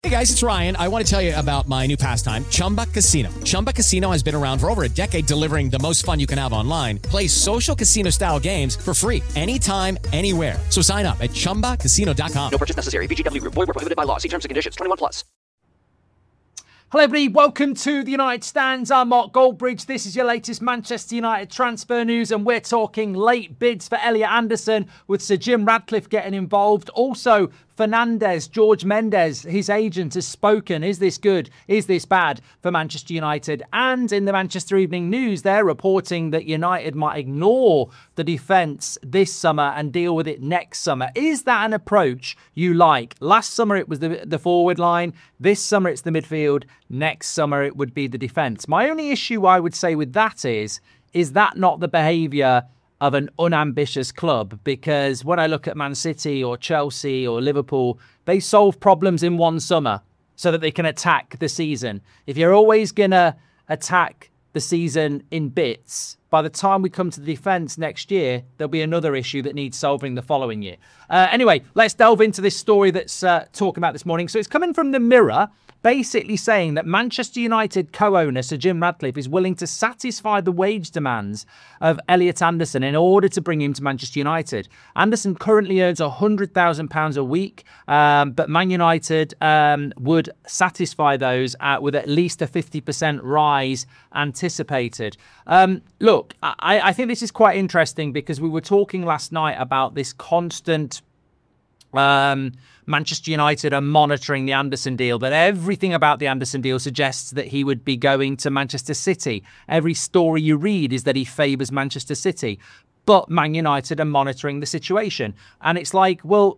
Hey guys, it's Ryan. I want to tell you about my new pastime, Chumba Casino. Chumba Casino has been around for over a decade, delivering the most fun you can have online. Play social casino style games for free anytime, anywhere. So sign up at ChumbaCasino.com. No purchase necessary. VGW Group. Void where prohibited by law. See terms and conditions. 21+. Hello everybody, welcome to the United Stands. I'm Mark Goldbridge. This is your latest Manchester United transfer news, and we're talking late bids for Elliot Anderson with Sir Jim Ratcliffe getting involved. Also, Fernandes, George Mendes, his agent, has spoken. Is this good? Is this bad for Manchester United? And in the Manchester Evening News, they're reporting that United might ignore the defence this summer and deal with it next summer. Is that an approach you like? Last summer it was the forward line. This summer it's the midfield. Next summer it would be the defence. My only issue I would say with that is that not the behaviour of an unambitious club? Because when I look at Man City or Chelsea or Liverpool, they solve problems in one summer so that they can attack the season. If you're always going to attack the season in bits, by the time we come to the defence next year, there'll be another issue that needs solving the following year. Anyway, let's delve into this story that's talking about this morning. So it's coming from the Mirror, basically saying that Manchester United co-owner Sir Jim Ratcliffe is willing to satisfy the wage demands of Elliot Anderson in order to bring him to Manchester United. Anderson currently earns £100,000 a week, but Man United would satisfy those with at least a 50% rise anticipated. Look, I think this is quite interesting because we were talking last night about this constant Manchester United are monitoring the Anderson deal, but everything about the Anderson deal suggests that he would be going to Manchester City. Every story you read is that he favours Manchester City, but Man United are monitoring the situation. And it's like, well,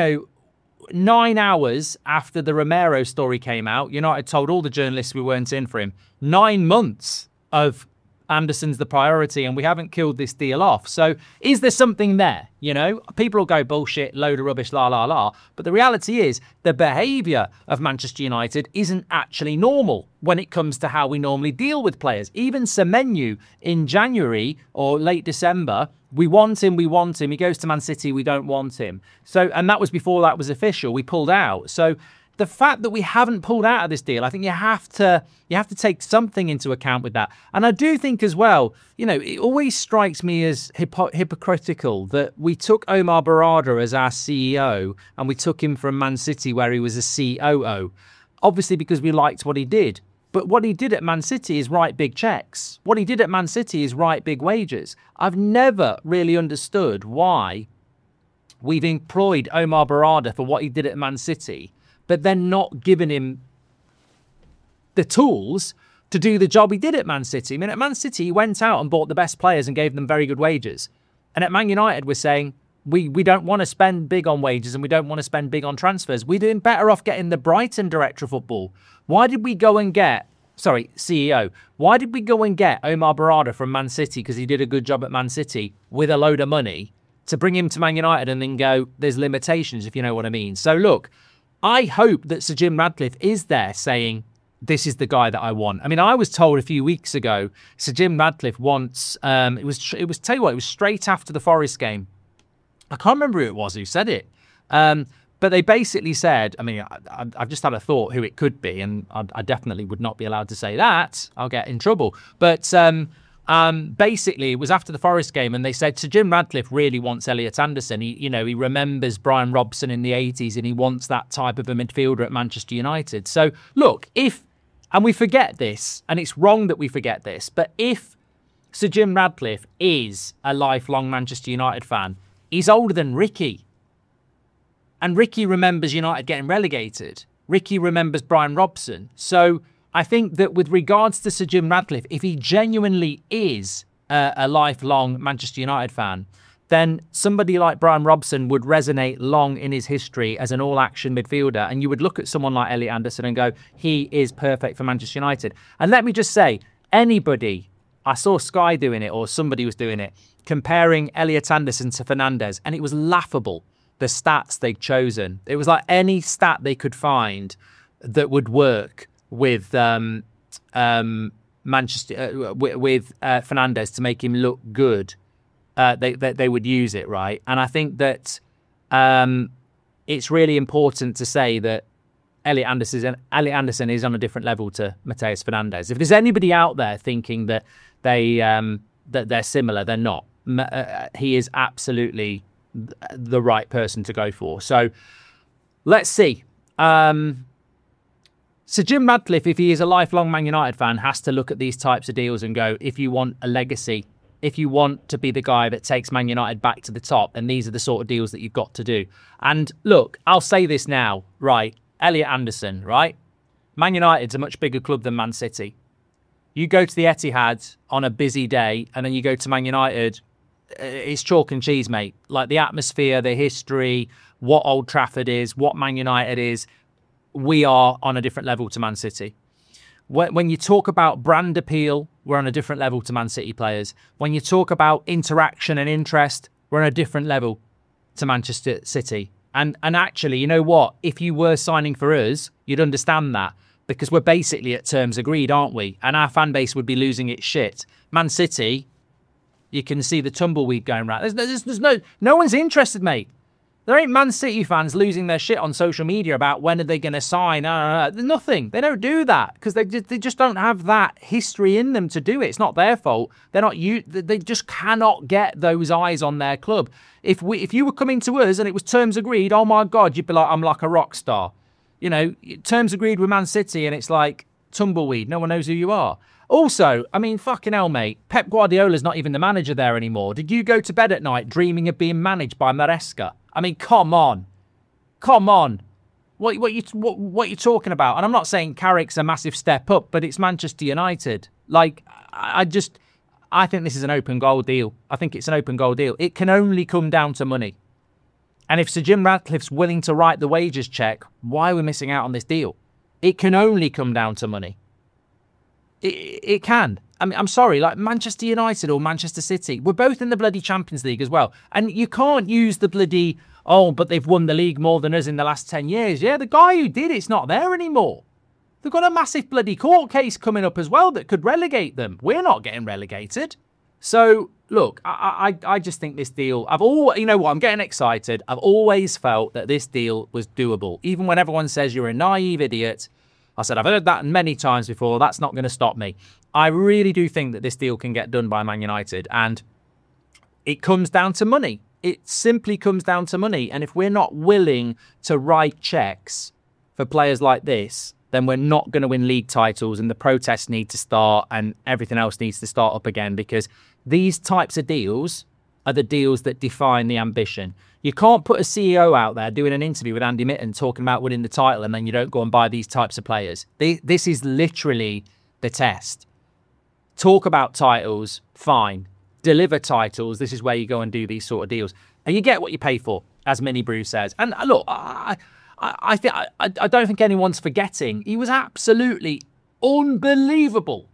9 hours after the Romero story came out, United told all the journalists we weren't in for him. 9 months of Anderson's the priority and we haven't killed this deal off. So is there something there? People will go bullshit, load of rubbish, la, la, la. But the reality is the behaviour of Manchester United isn't actually normal when it comes to how we normally deal with players. Even Semenyo in January or late December, we want him. He goes to Man City, we don't want him. So, and that was before that was official. We pulled out. So the fact that we haven't pulled out of this deal, I think you have to take something into account with that. And I do think as well, it always strikes me as hypocritical that we took Omar Barada as our CEO and we took him from Man City where he was a COO, obviously because we liked what he did. But what he did at Man City is write big checks. What he did at Man City is write big wages. I've never really understood why we've employed Omar Barada for what he did at Man City, but then not given him the tools to do the job he did at Man City. I mean, at Man City, he went out and bought the best players and gave them very good wages. And at Man United, we're saying, we don't want to spend big on wages and we don't want to spend big on transfers. We're doing better off getting the Brighton director of football. Why did we go and get, CEO, why did we go and get Omar Barada from Man City because he did a good job at Man City with a load of money to bring him to Man United and then go, there's limitations, if you know what I mean. So look, I hope that Sir Jim Ratcliffe is there saying, this is the guy that I want. I mean, I was told a few weeks ago, Sir Jim Ratcliffe wants, it was straight after the Forest game. I can't remember who it was who said it. But they basically said, I mean, I've just had a thought who it could be, and I definitely would not be allowed to say that. I'll get in trouble. But basically, it was after the Forest game, and they said Sir Jim Ratcliffe really wants Elliot Anderson. He remembers Brian Robson in the 80s, and he wants that type of a midfielder at Manchester United. So, look, and we forget this, and it's wrong that we forget this, but if Sir Jim Ratcliffe is a lifelong Manchester United fan, he's older than Ricky. And Ricky remembers United getting relegated. Ricky remembers Brian Robson. So I think that with regards to Sir Jim Ratcliffe, if he genuinely is a lifelong Manchester United fan, then somebody like Brian Robson would resonate long in his history as an all-action midfielder. And you would look at someone like Elliot Anderson and go, he is perfect for Manchester United. And let me just say, anybody, I saw Sky doing it or somebody was doing it, comparing Elliot Anderson to Fernandes, and it was laughable, the stats they'd chosen. It was like any stat they could find that would work with Fernandes to make him look good. They would use it, right? And I think that it's really important to say that Anderson is on a different level to Mateus Fernandes. If there's anybody out there thinking that they're similar, they're not. He is absolutely the right person to go for. So let's see. So Jim Radcliffe, if he is a lifelong Man United fan, has to look at these types of deals and go, if you want a legacy, if you want to be the guy that takes Man United back to the top, then these are the sort of deals that you've got to do. And look, I'll say this now, right? Elliot Anderson, right? Man United's a much bigger club than Man City. You go to the Etihad on a busy day and then you go to Man United, it's chalk and cheese, mate. Like the atmosphere, the history, what Old Trafford is, what Man United is, we are on a different level to Man City. When you talk about brand appeal, we're on a different level to Man City players. When you talk about interaction and interest, we're on a different level to Manchester City. And actually, you know what? If you were signing for us, you'd understand that because we're basically at terms agreed, aren't we? And our fan base would be losing its shit. Man City, you can see the tumbleweed going round. There's no one's interested, mate. There ain't Man City fans losing their shit on social media about when are they going to sign. Nothing. They don't do that because they just don't have that history in them to do it. It's not their fault. They just cannot get those eyes on their club. If you were coming to us and it was terms agreed, oh my God, you'd be like, I'm like a rock star. You know, terms agreed with Man City and it's like tumbleweed. No one knows who you are. Also, I mean, fucking hell, mate. Pep Guardiola's not even the manager there anymore. Did you go to bed at night dreaming of being managed by Maresca? I mean, come on. Come on. What you talking about? And I'm not saying Carrick's a massive step up, but it's Manchester United. Like, I think this is an open goal deal. I think it's an open goal deal. It can only come down to money. And if Sir Jim Ratcliffe's willing to write the wages check, why are we missing out on this deal? It can only come down to money. It can. I mean, I'm sorry, like Manchester United or Manchester City, we're both in the bloody Champions League as well. And you can't use the bloody, but they've won the league more than us in the last 10 years. Yeah, the guy who did it's not there anymore. They've got a massive bloody court case coming up as well that could relegate them. We're not getting relegated. So, look, I just think this deal, you know what, I'm getting excited. I've always felt that this deal was doable. Even when everyone says you're a naive idiot, I said, I've heard that many times before. That's not going to stop me. I really do think that this deal can get done by Man United. And it comes down to money. It simply comes down to money. And if we're not willing to write checks for players like this, then we're not going to win league titles and the protests need to start and everything else needs to start up again because these types of deals are the deals that define the ambition. You can't put a CEO out there doing an interview with Andy Mitten talking about winning the title and then you don't go and buy these types of players. This is literally the test. Talk about titles, fine. Deliver titles, this is where you go and do these sort of deals. And you get what you pay for, as Minnie Brew says. And look, I don't think anyone's forgetting. He was absolutely unbelievable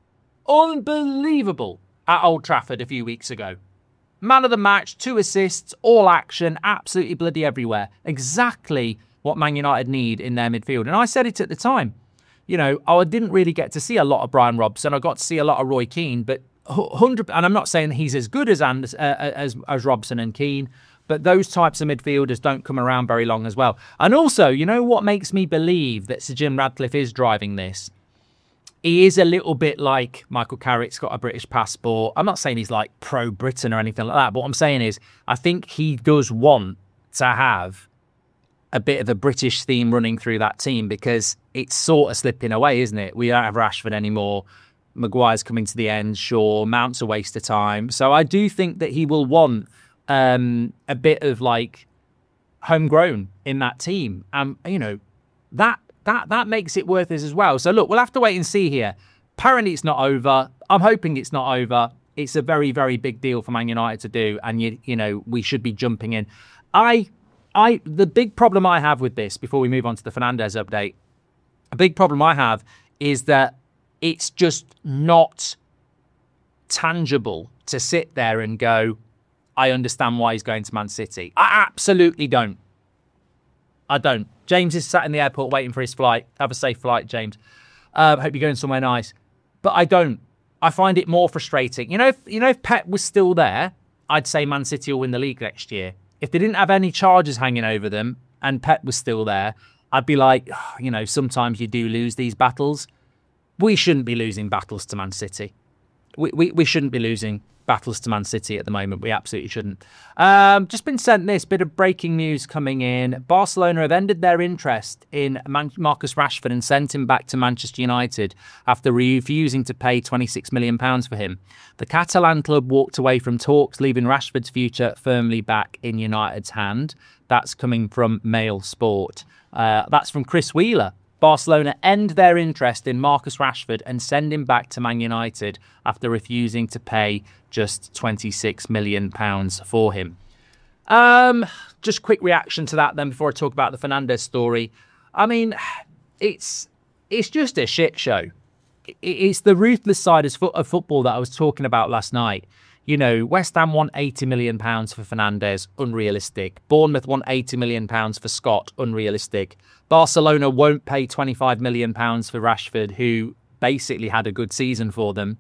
at Old Trafford a few weeks ago. Man of the match, 2 assists, all action, absolutely bloody everywhere. Exactly what Man United need in their midfield. And I said it at the time. You know, I didn't really get to see a lot of Brian Robson. I got to see a lot of Roy Keane, but 100. And I'm not saying he's as good as Robson and Keane, but those types of midfielders don't come around very long as well. And also, you know what makes me believe that Sir Jim Ratcliffe is driving this? He is a little bit like Michael Carrick's got a British passport. I'm not saying he's like pro-Britain or anything like that, but what I'm saying is I think he does want to have a bit of a British theme running through that team because it's sort of slipping away, isn't it? We don't have Rashford anymore. Maguire's coming to the end. Sure, Mount's a waste of time. So I do think that he will want a bit of like homegrown in that team. You know, that makes it worth it as well. So look, we'll have to wait and see here. Apparently it's not over. I'm hoping it's not over. It's a very, very big deal for Man United to do. And, you know, we should be jumping in. The big problem I have with this, before we move on to the Fernandes update, a big problem I have is that it's just not tangible to sit there and go, I understand why he's going to Man City. I absolutely don't. I don't. James is sat in the airport waiting for his flight. Have a safe flight, James. Hope you're going somewhere nice. But I don't. I find it more frustrating. You know, if Pep was still there, I'd say Man City will win the league next year. If they didn't have any charges hanging over them and Pep was still there, I'd be like, sometimes you do lose these battles. We shouldn't be losing battles to Man City. We shouldn't be losing battles to Man City at the moment. We absolutely shouldn't. Just been sent this bit of breaking news coming in. Barcelona have ended their interest in Marcus Rashford and sent him back to Manchester United after refusing to pay £26 million for him. The Catalan club walked away from talks, leaving Rashford's future firmly back in United's hand. That's coming from Mail Sport. That's from Chris Wheeler. Barcelona end their interest in Marcus Rashford and send him back to Man United after refusing to pay just £26 million for him. Just quick reaction to that then before I talk about the Fernandes story. I mean, it's just a shit show. It's the ruthless side of football that I was talking about last night. West Ham want £80 million for Fernandes, unrealistic. Bournemouth want £80 million for Scott, unrealistic. Barcelona won't pay £25 million for Rashford, who basically had a good season for them.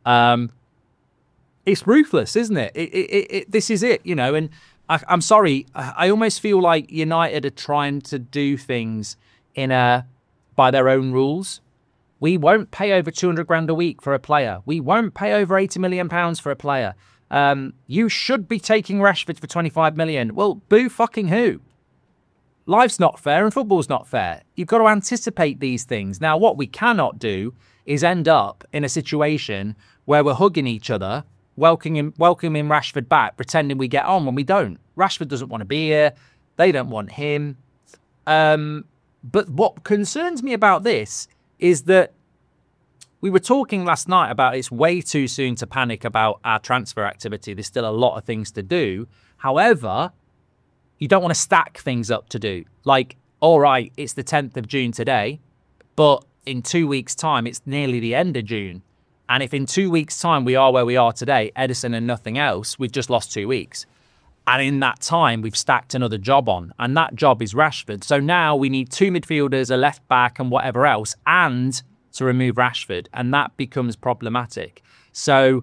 It's ruthless, isn't it? This is it, and I'm sorry, I almost feel like United are trying to do things by their own rules. We won't pay over 200 grand a week for a player. We won't pay over 80 million pounds for a player. You should be taking Rashford for 25 million. Well, boo fucking who? Life's not fair and football's not fair. You've got to anticipate these things. Now, what we cannot do is end up in a situation where we're hugging each other, welcoming Rashford back, pretending we get on when we don't. Rashford doesn't want to be here. They don't want him. But what concerns me about this is that we were talking last night about it's way too soon to panic about our transfer activity. There's still a lot of things to do. However, you don't want to stack things up to do. Like, all right, it's the 10th of June today, but in 2 weeks' time, it's nearly the end of June. And if in 2 weeks' time we are where we are today, Edison and nothing else, we've just lost 2 weeks. And in that time, we've stacked another job on. And that job is Rashford. So now we need 2 midfielders, a left back and whatever else, and to remove Rashford. And that becomes problematic. So,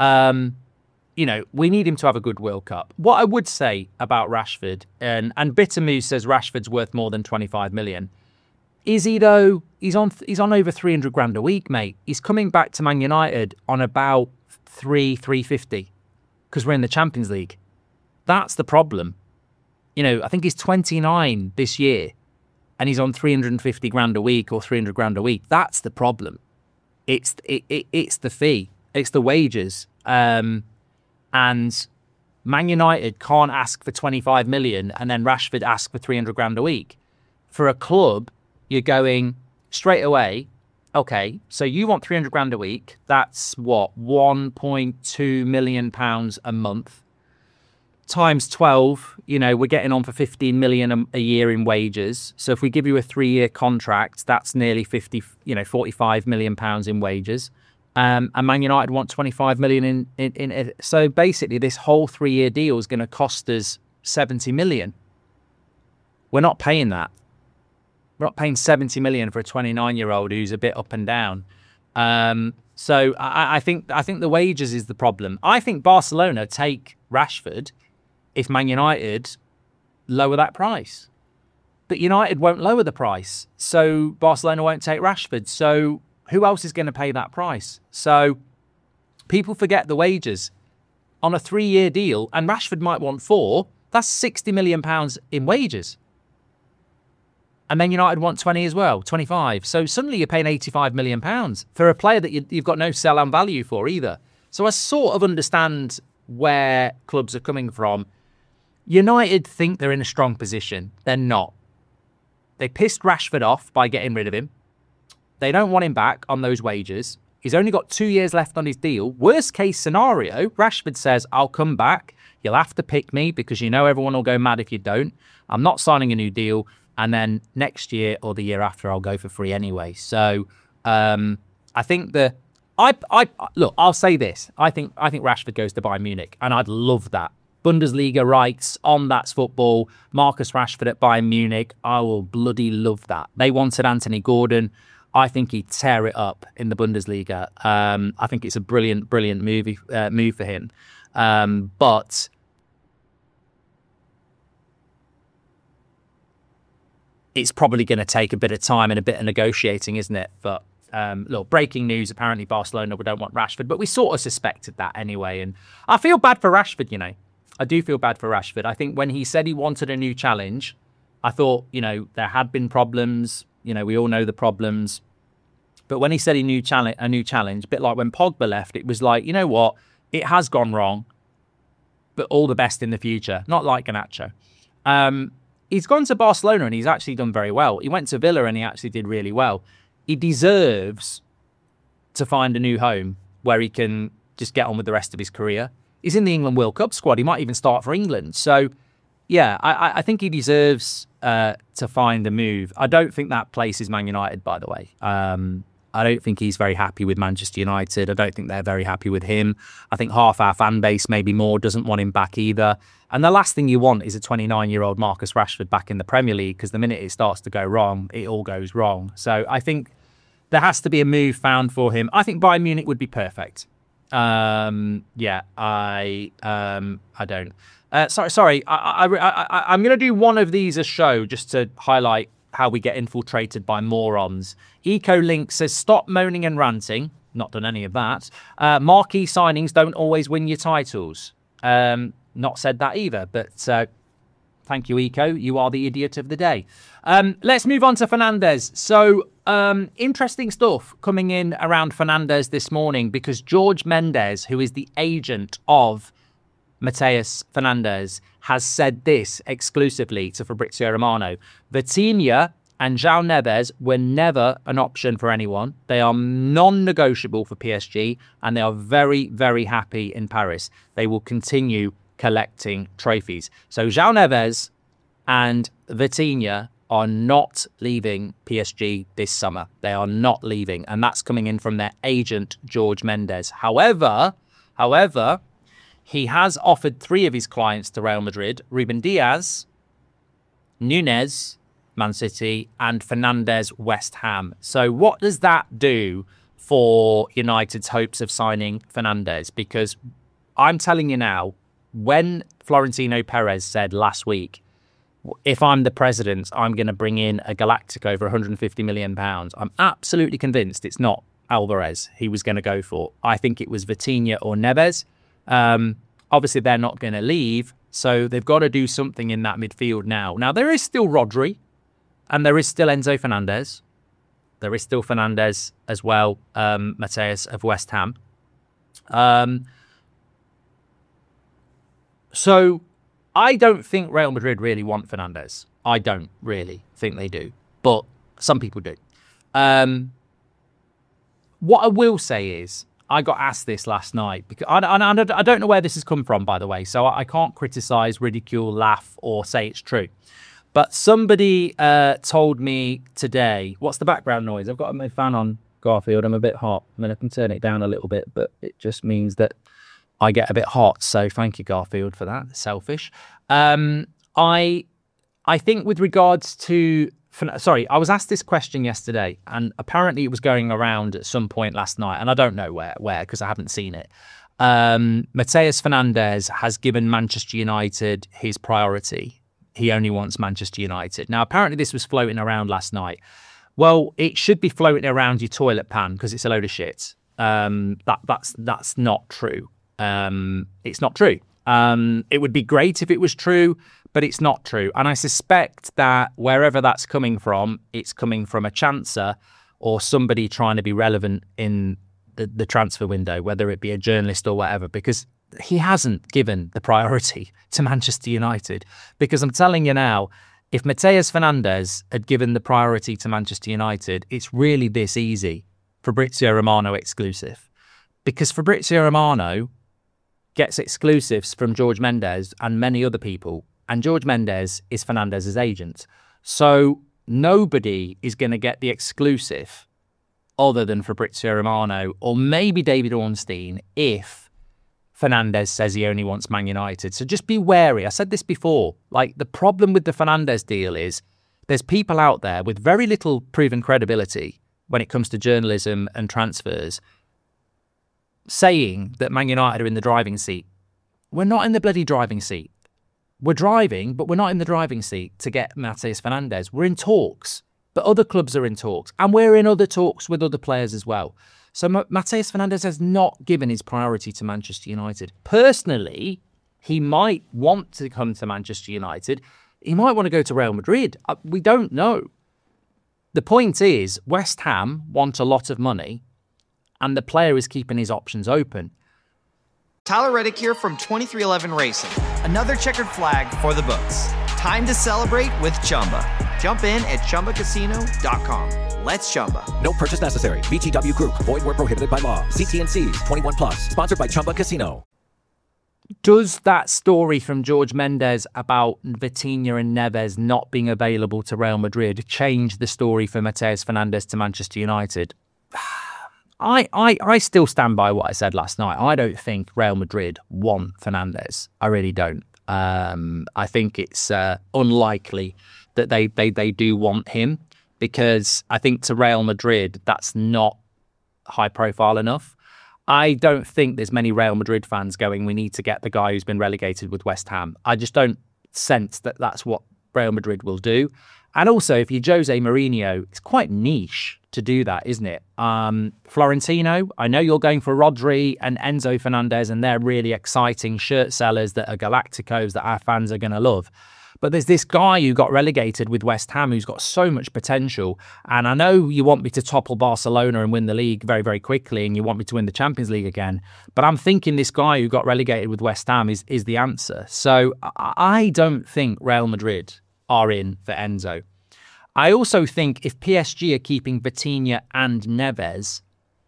we need him to have a good World Cup. What I would say about Rashford, and Bittermoose says Rashford's worth more than 25 million. Is he though? He's on over 300 grand a week, mate. He's coming back to Man United on about 350 because we're in the Champions League. That's the problem. I think he's 29 this year and he's on 350 grand a week or 300 grand a week. That's the problem. It's the fee. It's the wages. And Man United can't ask for 25 million and then Rashford ask for 300 grand a week. For a club, you're going straight away, okay, so you want 300 grand a week. That's what, 1.2 million pounds a month. Times 12, we're getting on for 15 million a year in wages. So if we give you a 3-year contract, that's nearly 45 million pounds in wages. And Man United want 25 million in. So basically, this whole 3-year deal is going to cost us 70 million. We're not paying that. We're not paying 70 million for a 29-year-old who's a bit up and down. So I think the wages is the problem. I think Barcelona take Rashford if Man United lower that price. But United won't lower the price. So Barcelona won't take Rashford. So who else is going to pay that price? So people forget the wages. On a 3-year deal, and Rashford might want 4, that's 60 million pounds in wages. And then United want 20 as well, 25. So suddenly you're paying 85 million pounds for a player that you've got no sell-on value for either. So I sort of understand where clubs are coming from. United think they're in a strong position. They're not. They pissed Rashford off by getting rid of him. They don't want him back on those wages. He's only got 2 years left on his deal. Worst case scenario, Rashford says, I'll come back. You'll have to pick me because everyone will go mad if you don't. I'm not signing a new deal. And then next year or the year after, I'll go for free anyway. So I think look, I'll say this. I think Rashford goes to Bayern Munich, and I'd love that. Bundesliga rights on That's Football. Marcus Rashford at Bayern Munich. I will bloody love that. They wanted Anthony Gordon. I think he'd tear it up in the Bundesliga. I think it's a brilliant move for him. But it's probably going to take a bit of time and a bit of negotiating, isn't it? But look, breaking news, apparently Barcelona don't want Rashford, but we sort of suspected that anyway. And I feel bad for Rashford, you know. I do feel bad for Rashford. I think when he said he wanted a new challenge, I thought, you know, there had been problems. You know, we all know the problems. But when he said a new challenge, a bit like when Pogba left, it was like, you know what? It has gone wrong, but all the best in the future. Not like Garnacho. He's gone to Barcelona and he's actually done very well. He went to Villa and he actually did really well. He deserves to find a new home where he can just get on with the rest of his career. He's in the England World Cup squad. He might even start for England. So, yeah, I think he deserves to find a move. I don't think that place is Man United, by the way. I don't think he's very happy with Manchester United. I don't think they're very happy with him. I think half our fan base, maybe more, doesn't want him back either. And the last thing you want is a 29-year-old Marcus Rashford back in the Premier League, because the minute it starts to go wrong, it all goes wrong. So I think there has to be a move found for him. I think Bayern Munich would be perfect. I don't. Sorry. I'm going to do one of these a show just to highlight how we get infiltrated by morons. EcoLink says, stop moaning and ranting. Not done any of that. Marquee signings don't always win your titles. Not said that either, but thank you, Eco. You are the idiot of the day. Let's move on to Fernandes. So, interesting stuff coming in around Fernandes this morning, because George Mendes, who is the agent of Mateus Fernandes, has said this exclusively to Fabrizio Romano. Vitinha and João Neves were never an option for anyone. They are non-negotiable for PSG, and they are very, very happy in Paris. They will continue collecting trophies. So João Neves and Vitinha are not leaving PSG this summer. They are not leaving, and that's coming in from their agent, George Mendes. However, he has offered 3 of his clients to Real Madrid: Ruben Diaz, Nunez, Man City, and Fernandes, West Ham. So what does that do for United's hopes of signing Fernandes? Because I'm telling you now, when Florentino Perez said last week, if I'm the president, I'm going to bring in a Galactic over £150 million, I'm absolutely convinced it's not Alvarez he was going to go for. I think it was Vitinha or Neves. Obviously, they're not going to leave, so they've got to do something in that midfield now. Now, there is still Rodri, and there is still Enzo Fernandez. There is still Fernandes as well, Mateus of West Ham. So I don't think Real Madrid really want Fernandes. I don't really think they do, but some people do. What I will say is, I got asked this last night, because I don't know where this has come from, by the way, so I can't criticise, ridicule, laugh, or say it's true. But somebody told me today, what's the background noise? I've got my fan on, Garfield. I'm a bit hot. I mean, I can turn it down a little bit, but it just means that I get a bit hot. So thank you, Garfield, for that. Selfish. I think with regards to... Sorry, I was asked this question yesterday, and apparently it was going around at some point last night, and I don't know where because I haven't seen it. Mateus Fernandes has given Manchester United his priority. He only wants Manchester United. Now, apparently this was floating around last night. Well, it should be floating around your toilet pan because it's a load of shit. That's not true. It's not true. It would be great if it was true, but it's not true. And I suspect that wherever that's coming from, it's coming from a chancer or somebody trying to be relevant in the transfer window, whether it be a journalist or whatever, because he hasn't given the priority to Manchester United. Because I'm telling you now, if Mateus Fernandes had given the priority to Manchester United, it's really this easy. Fabrizio Romano exclusive. Because Fabrizio Romano gets exclusives from George Mendes and many other people, and George Mendes is Fernandes' agent. So nobody is going to get the exclusive other than Fabrizio Romano or maybe David Ornstein if Fernandes says he only wants Man United. So just be wary. I said this before. Like, the problem with the Fernandes deal is there's people out there with very little proven credibility when it comes to journalism and transfers saying that Man United are in the driving seat. We're not in the bloody driving seat. we're driving, but we're not in the driving seat to get Matheus Fernandes. We're in talks, but other clubs are in talks, and we're in other talks with other players as well. So Matheus Fernandes has not given his priority to Manchester United. Personally, he might want to come to Manchester United. He might want to go to Real Madrid. We don't know. The point is, West Ham want a lot of money, and the player is keeping his options open. Tyler Reddick here from 23XI Racing. Another checkered flag for the books. Time to celebrate with Chumba. Jump in at ChumbaCasino.com. Let's Chumba. No purchase necessary. VGW Group. Void where prohibited by law. See T&Cs. 21 plus. Sponsored by Chumba Casino. Does that story from George Mendes about Vitinha and Neves not being available to Real Madrid change the story for Matheus Fernandes to Manchester United? I still stand by what I said last night. I don't think Real Madrid want Fernandes. I really don't. I think it's unlikely that they do want him, because I think to Real Madrid, that's not high profile enough. I don't think there's many Real Madrid fans going, we need to get the guy who's been relegated with West Ham. I just don't sense that that's what Real Madrid will do. And also, if you're Jose Mourinho, it's quite niche to do that, isn't it? Florentino, I know you're going for Rodri and Enzo Fernandez, and they're really exciting shirt sellers that are Galacticos that our fans are going to love. But there's this guy who got relegated with West Ham who's got so much potential. And I know you want me to topple Barcelona and win the league very, very quickly, and you want me to win the Champions League again. But I'm thinking this guy who got relegated with West Ham is the answer. So I don't think Real Madrid are in for Enzo. I also think if PSG are keeping Vitinha and Neves,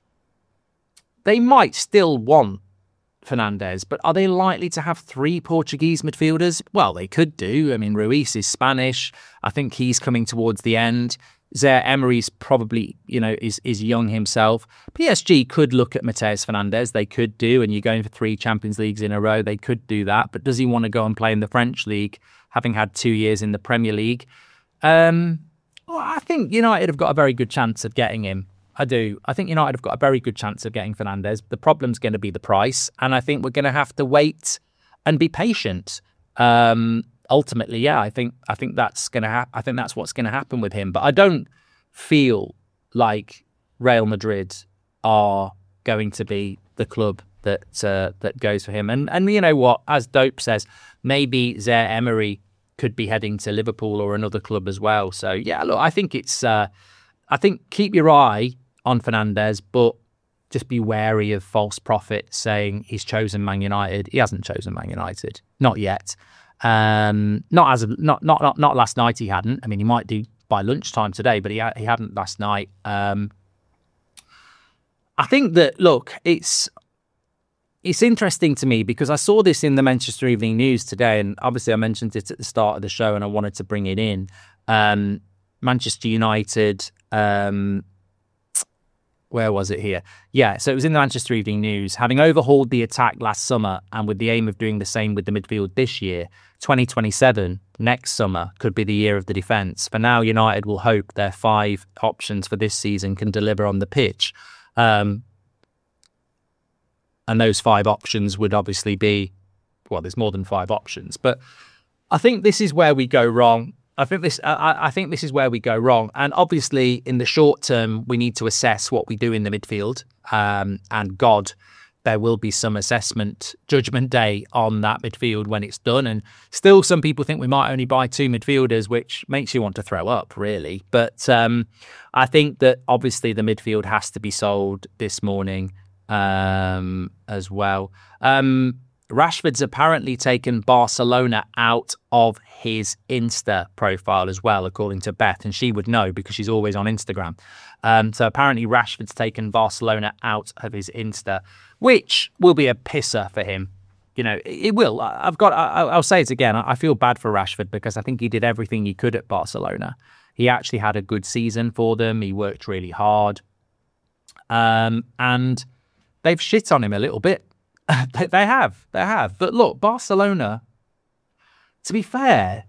they might still want Fernandes, but are they likely to have three Portuguese midfielders? Well, they could do. I mean, Ruiz is Spanish. I think he's coming towards the end. Zaire Emery's probably, is young himself. PSG could look at Matheus Fernandes. They could do, and you're going for 3 Champions Leagues in a row. They could do that, but does he want to go and play in the French league, having had 2 years in the Premier League? Well, I think United have got a very good chance of getting him. I do. I think United have got a very good chance of getting Fernandes. The problem's going to be the price, and I think we're going to have to wait and be patient. Ultimately, yeah, I think that's going to happen. I think that's what's going to happen with him. But I don't feel like Real Madrid are going to be the club that goes for him. And you know what? As Dope says, maybe Zaire Emery could be heading to Liverpool or another club as well. So yeah, look, I think it's. I think keep your eye on Fernandes, but just be wary of false prophets saying he's chosen Man United. He hasn't chosen Man United, not yet. Not last night. He hadn't. I mean, he might do by lunchtime today, but he hadn't last night. I think that it's interesting to me because I saw this in the Manchester Evening News today, and obviously I mentioned it at the start of the show, and I wanted to bring it in. Manchester United. Where was it here? Yeah, so it was in the Manchester Evening News. Having overhauled the attack last summer and with the aim of doing the same with the midfield this year, 2027, next summer, could be the year of the defence. For now, United will hope their 5 options for this season can deliver on the pitch. And those 5 options would obviously be, well, there's more than 5 options. But I think this is where we go wrong. I think this is where we go wrong. And obviously, in the short term, we need to assess what we do in the midfield. And God, there will be some judgment day on that midfield when it's done. And still, some people think we might only buy 2 midfielders, which makes you want to throw up, really. But I think that obviously the midfield has to be sold this morning as well. Rashford's apparently taken Barcelona out of his Insta profile as well, according to Beth, and she would know because she's always on Instagram. So apparently Rashford's taken Barcelona out of his Insta, which will be a pisser for him. It will. I'll say it again. I feel bad for Rashford because I think he did everything he could at Barcelona. He actually had a good season for them. He worked really hard. And they've shit on him a little bit. They have. But look, Barcelona, to be fair,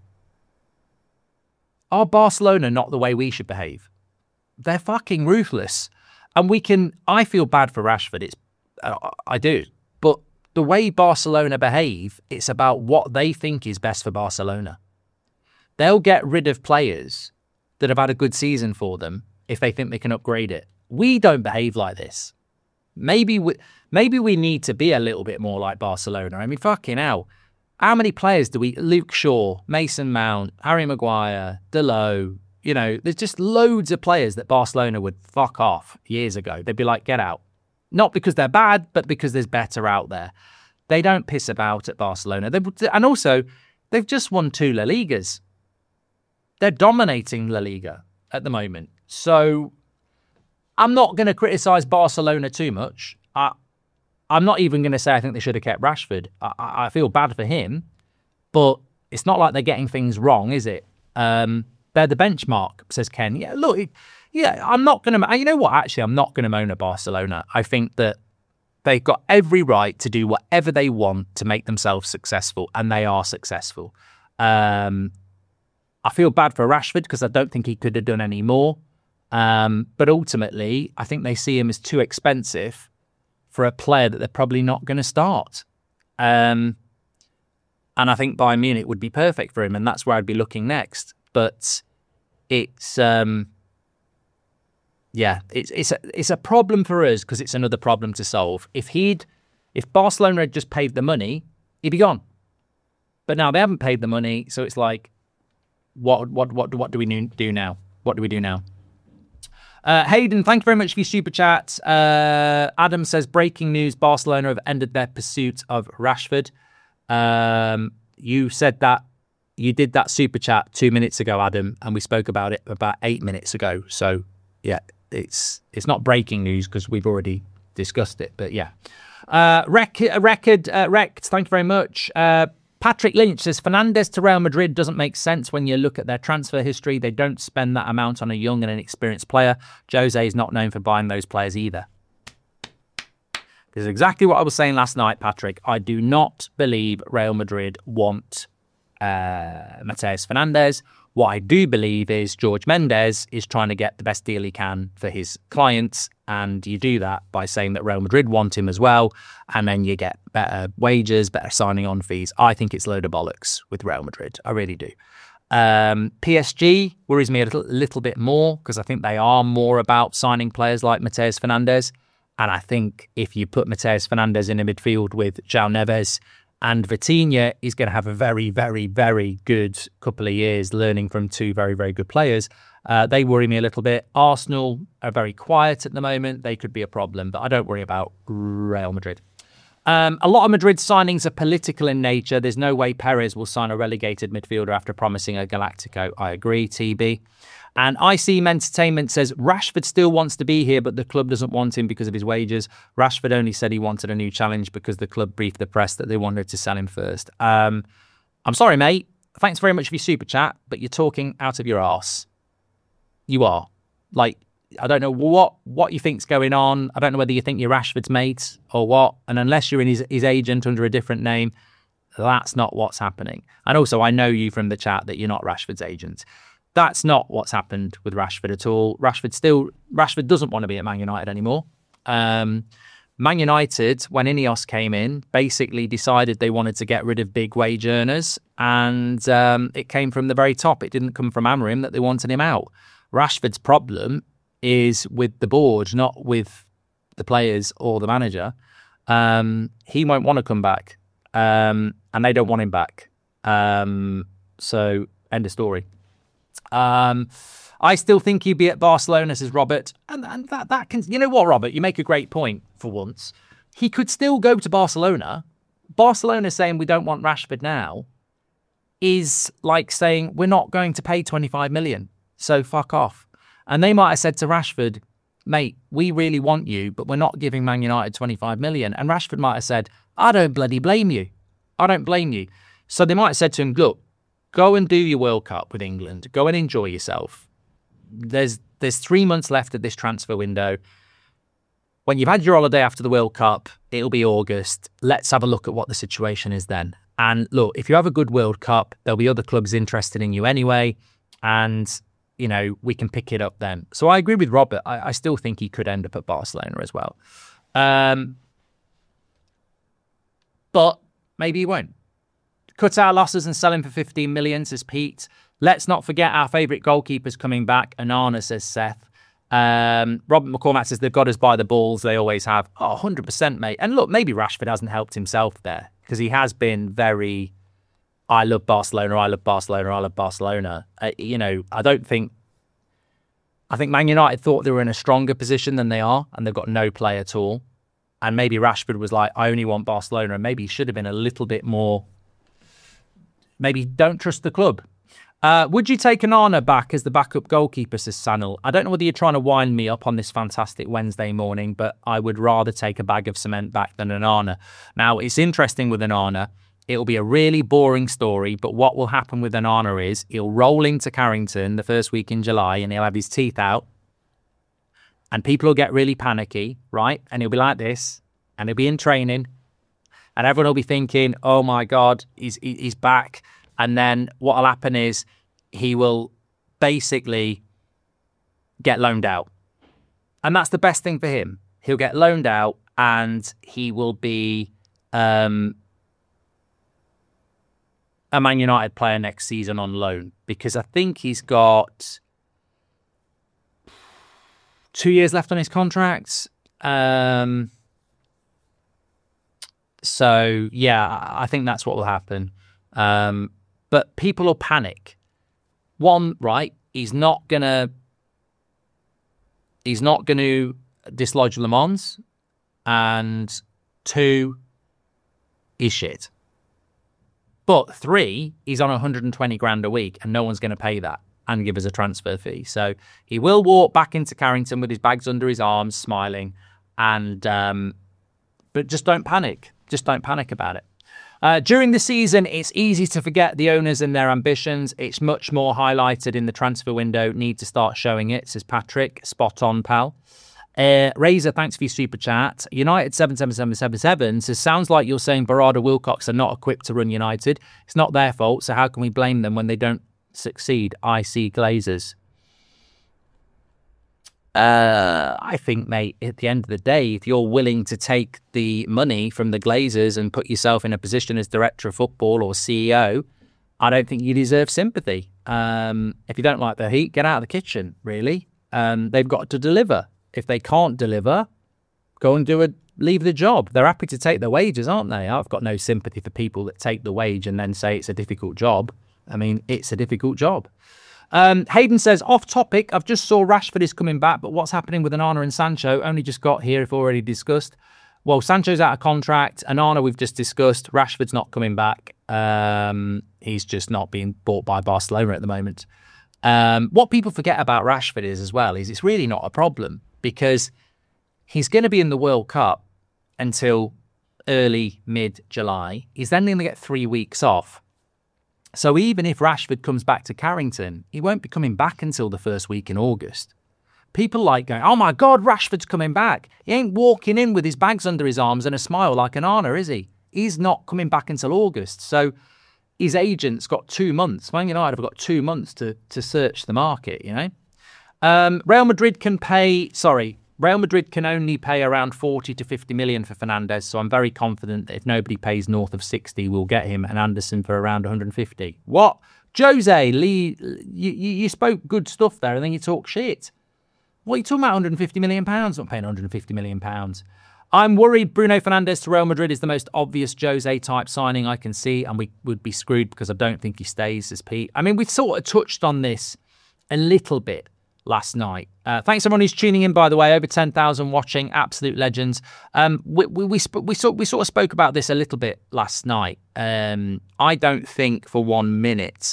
are Barcelona not the way we should behave? They're fucking ruthless. And I feel bad for Rashford. I do. But the way Barcelona behave, it's about what they think is best for Barcelona. They'll get rid of players that have had a good season for them if they think they can upgrade it. We don't behave like this. Maybe we need to be a little bit more like Barcelona. I mean, fucking hell. How many players do we... Luke Shaw, Mason Mount, Harry Maguire, Dalot, there's just loads of players that Barcelona would fuck off years ago. They'd be like, get out. Not because they're bad, but because there's better out there. They don't piss about at Barcelona. And also, they've just won 2 La Ligas. They're dominating La Liga at the moment. So I'm not going to criticise Barcelona too much. I'm not even going to say I think they should have kept Rashford. I feel bad for him, but it's not like they're getting things wrong, is it? They're the benchmark, says Ken. Yeah, look, I'm not going to... You know what? Actually, I'm not going to moan at Barcelona. I think that they've got every right to do whatever they want to make themselves successful, and they are successful. I feel bad for Rashford because I don't think he could have done any more. But ultimately, I think they see him as too expensive for a player that they're probably not going to start. And I think Bayern Munich would be perfect for him, and that's where I'd be looking next. But it's a problem for us because it's another problem to solve. If Barcelona had just paid the money, he'd be gone. But now they haven't paid the money, so it's like, what do we do now? What do we do now? Hayden, thank you very much for your super chat. Adam says, breaking news, Barcelona have ended their pursuit of Rashford. You said that. You did that super chat 2 minutes ago, Adam, and we spoke about it about 8 minutes ago. So, yeah, it's not breaking news because we've already discussed it. But, yeah. Wrecked, thank you very much. Patrick Lynch says, Fernandes to Real Madrid doesn't make sense when you look at their transfer history. They don't spend that amount on a young and inexperienced player. Jose is not known for buying those players either. This is exactly what I was saying last night, Patrick. I do not believe Real Madrid want Matheus Fernandes. What I do believe is George Mendes is trying to get the best deal he can for his clients, and you do that by saying that Real Madrid want him as well, and then you get better wages, better signing on fees. I think it's a load of bollocks with Real Madrid. I really do. PSG worries me a little bit more because I think they are more about signing players like Matheus Fernandes, and I think if you put Matheus Fernandes in a midfield with João Neves and Vitinha, is going to have a very, very, very good couple of years learning from 2 very, very good players. They worry me a little bit. Arsenal are very quiet at the moment. They could be a problem, but I don't worry about Real Madrid. A lot of Madrid signings are political in nature. There's no way Perez will sign a relegated midfielder after promising a Galactico. I agree, TB. And ICM Entertainment says, Rashford still wants to be here, but the club doesn't want him because of his wages. Rashford only said he wanted a new challenge because the club briefed the press that they wanted to sell him first. I'm sorry, mate. Thanks very much for your super chat, but you're talking out of your arse. You are. Like, I don't know what you think's going on. I don't know whether you think you're Rashford's mate or what. And unless you're in his agent under a different name, that's not what's happening. And also, I know you from the chat that you're not Rashford's agent. That's not what's happened with Rashford at all. Rashford doesn't want to be at Man United anymore. Man United, when Ineos came in, basically decided they wanted to get rid of big wage earners, and it came from the very top. It didn't come from Amorim that they wanted him out. Rashford's problem is with the board, not with the players or the manager. He won't want to come back, and they don't want him back. So, end of story. I still think he'd be at Barcelona, says Robert. And that can... You know what, Robert? You make a great point for once. He could still go to Barcelona. Barcelona saying we don't want Rashford now is like saying we're not going to pay 25 million, so fuck off. And they might have said to Rashford, mate, we really want you, but we're not giving Man United 25 million. And Rashford might have said, I don't bloody blame you. I don't blame you. So they might have said to him, look, go and do your World Cup with England. Go and enjoy yourself. There's 3 months left of this transfer window. When you've had your holiday after the World Cup, it'll be August. Let's have a look at what the situation is then. And look, if you have a good World Cup, there'll be other clubs interested in you anyway. And, you know, we can pick it up then. So I agree with Robert. I still think he could end up at Barcelona as well. but maybe he won't. Cut our losses and sell him for 15 million, says Pete. Let's not forget our favourite goalkeeper's coming back. Onana, says Seth. Robert McCormack says they've got us by the balls. They always have. Oh, 100%, mate. And look, maybe Rashford hasn't helped himself there because he has been very, I love Barcelona, I love Barcelona, I love Barcelona. I think Man United thought they were in a stronger position than they are, and they've got no play at all. And maybe Rashford was like, I only want Barcelona, and maybe he should have been a little bit more, maybe don't trust the club. Would you take Onana back as the backup goalkeeper, says Sanil? I don't know whether you're trying to wind me up on this fantastic Wednesday morning, but I would rather take a bag of cement back than Onana. Now, it's interesting with Onana. It'll be a really boring story, but what will happen with Onana is he'll roll into Carrington the first week in July and he'll have his teeth out and people will get really panicky, right? And he'll be like this and he'll be in training and everyone will be thinking, oh my God, he's back. And then what will happen is he will basically get loaned out. And that's the best thing for him. He'll get loaned out and he will be a Man United player next season on loan because I think he's got 2 years left on his contract. So, yeah, I think that's what will happen. But people will panic. One, right, he's not gonna dislodge Le Mans, and 2, he's shit. But 3, he's on 120 grand a week, and no one's going to pay that and give us a transfer fee. So he will walk back into Carrington with his bags under his arms, smiling, and but just don't panic. Just don't panic about it. During the season, it's easy to forget the owners and their ambitions. It's much more highlighted in the transfer window. Need to start showing it, says Patrick. Spot on, pal. Razor, thanks for your super chat. United 77777 says, sounds like you're saying Barada Wilcox are not equipped to run United. It's not their fault, so how can we blame them when they don't succeed? IC Glazers. I think, mate, at the end of the day, if you're willing to take the money from the Glazers and put yourself in a position as director of football or CEO, I don't think you deserve sympathy. If you don't like the heat, get out of the kitchen, really. They've got to deliver. If they can't deliver, go and leave the job. They're happy to take the wages, aren't they? I've got no sympathy for people that take the wage and then say it's a difficult job. I mean, it's a difficult job. Hayden says, off topic, I've just saw Rashford is coming back, but what's happening with Onana and Sancho? Only just got here, if already discussed. Well, Sancho's out of contract. Onana we've just discussed. Rashford's not coming back. He's just not being bought by Barcelona at the moment. What people forget about Rashford is it's really not a problem because he's going to be in the World Cup until early, mid-July. He's then going to get 3 weeks off. So even if Rashford comes back to Carrington, he won't be coming back until the first week in August. People like going, oh my God, Rashford's coming back. He ain't walking in with his bags under his arms and a smile like Onana, is he? He's not coming back until August. So his agent's got 2 months. Man United have got 2 months to search the market, you know? Real Madrid can only pay around 40 to 50 million for Fernandes, so I'm very confident that if nobody pays north of 60, we'll get him and Anderson for around 150. What? Jose, Lee, you spoke good stuff there and then you talk shit. What are you talking about, 150 million pounds? Not paying 150 million pounds. I'm worried Bruno Fernandes to Real Madrid is the most obvious Jose-type signing I can see, and we would be screwed because I don't think he stays, says Pete. I mean, we sort of touched on this a little bit last night. Thanks everyone who's tuning in, by the way. Over 10,000 watching. Absolute legends. We sort of spoke about this a little bit last night. I don't think for 1 minute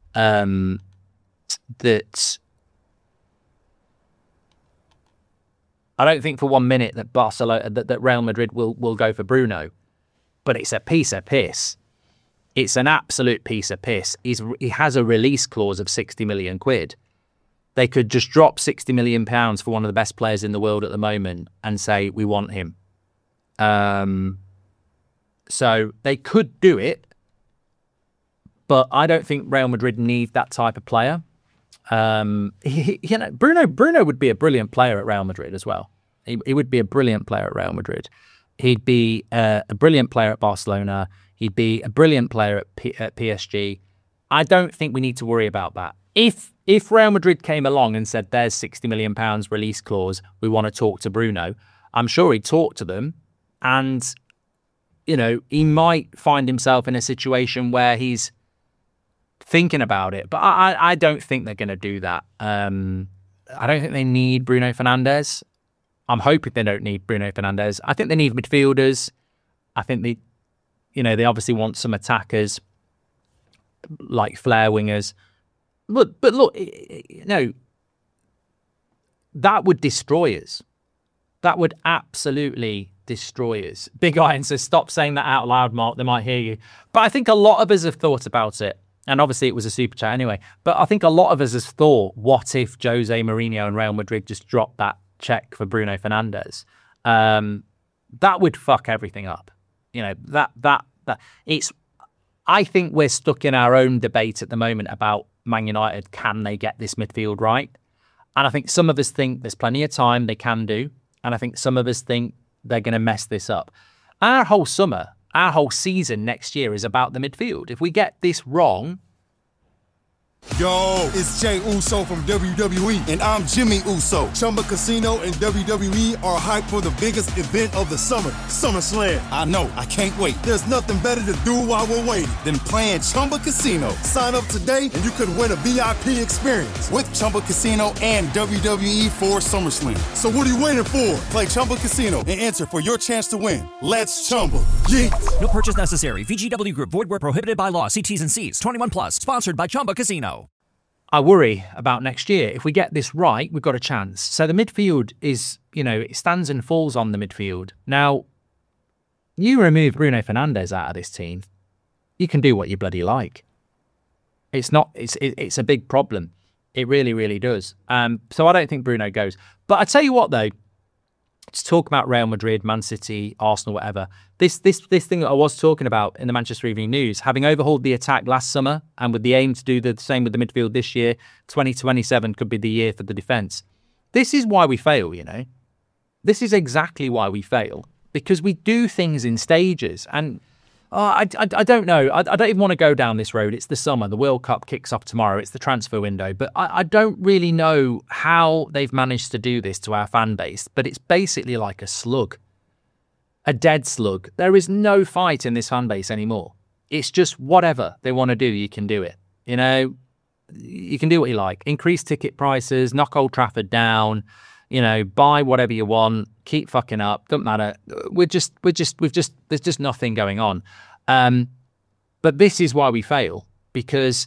that Barcelona that Real Madrid will go for Bruno, but it's a piece of piss. It's an absolute piece of piss. He has a release clause of 60 million quid. They could just drop 60 million pounds for one of the best players in the world at the moment and say, we want him. So they could do it, but I don't think Real Madrid need that type of player. Bruno would be a brilliant player at Real Madrid as well. He would be a brilliant player at Real Madrid. He'd be a brilliant player at Barcelona. He'd be a brilliant player at PSG. I don't think we need to worry about that. If Real Madrid came along and said, there's £60 million release clause, we want to talk to Bruno, I'm sure he'd talk to them. And, you know, he might find himself in a situation where he's thinking about it. But I don't think they're going to do that. I don't think they need Bruno Fernandes. I'm hoping they don't need Bruno Fernandes. I think they need midfielders. I think they obviously want some attackers like flair wingers. But look, you know, that would destroy us. That would absolutely destroy us. Big Iron says, stop saying that out loud, Mark. They might hear you. But I think a lot of us have thought about it. And obviously it was a super chat anyway. But I think a lot of us has thought, what if Jose Mourinho and Real Madrid just dropped that check for Bruno Fernandes? That would fuck everything up. You know, that it's. I think we're stuck in our own debate at the moment about Man United. Can they get this midfield right? And I think some of us think there's plenty of time they can do. And I think some of us think they're going to mess this up. Our whole summer, our whole season next year is about the midfield. If we get this wrong... Yo, it's Jey Uso from WWE, and I'm Jimmy Uso. Chumba Casino and WWE are hyped for the biggest event of the summer, SummerSlam. I know, I can't wait. There's nothing better to do while we're waiting than playing Chumba Casino. Sign up today and you could win a VIP experience with Chumba Casino and WWE for SummerSlam. So what are you waiting for? Play Chumba Casino and enter for your chance to win. Let's Chumba. Yeah. No purchase necessary. VGW Group. Void where prohibited by law. See T's and C's. 21 plus. Sponsored by Chumba Casino. I worry about next year. If we get this right, we've got a chance. So the midfield is, you know, it stands and falls on the midfield. Now, you remove Bruno Fernandes out of this team, you can do what you bloody like. It's a big problem. It really, really does. So I don't think Bruno goes. But I tell you what, though, to talk about Real Madrid, Man City, Arsenal, whatever. This thing that I was talking about in the Manchester Evening News, having overhauled the attack last summer and with the aim to do the same with the midfield this year, 2027 could be the year for the defence. This is why we fail, you know. This is exactly why we fail, because we do things in stages. And I don't know. I don't even want to go down this road. It's the summer. The World Cup kicks off tomorrow. It's the transfer window. But I don't really know how they've managed to do this to our fan base. But it's basically like a slug. A dead slug. There is no fight in this fan base anymore. It's just whatever they want to do, you can do it. You know, you can do what you like. Increase ticket prices, knock Old Trafford down, you know, buy whatever you want, keep fucking up, doesn't matter. There's just nothing going on. But this is why we fail, because